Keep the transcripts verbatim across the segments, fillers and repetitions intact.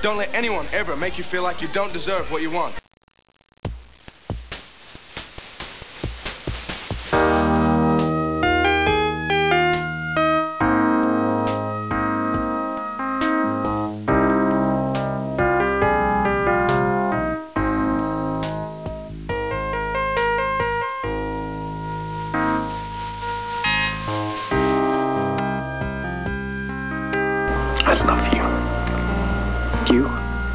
Don't let anyone ever make you feel like you don't deserve what you want. I love you. You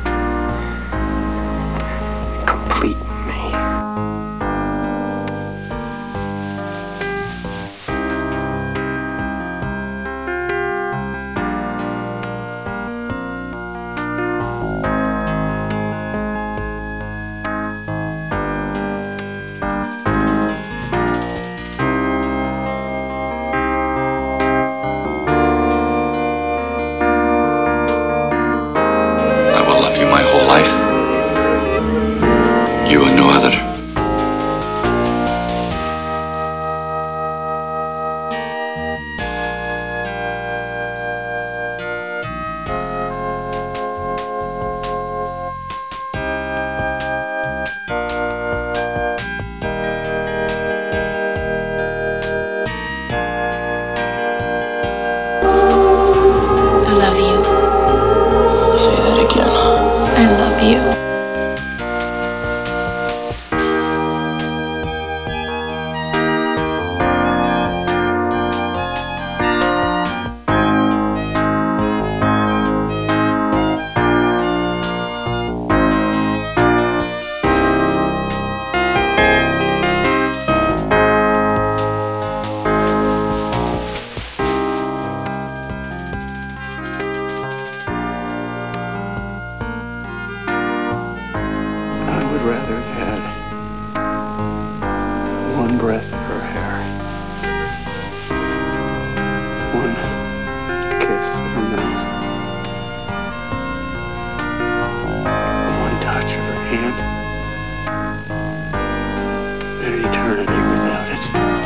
complete me. I will love you my whole life. You and no other. I love you. Say that again. I love you. I would rather have had one breath of her hair, one kiss of her mouth, one touch of her hand, than an eternity without it.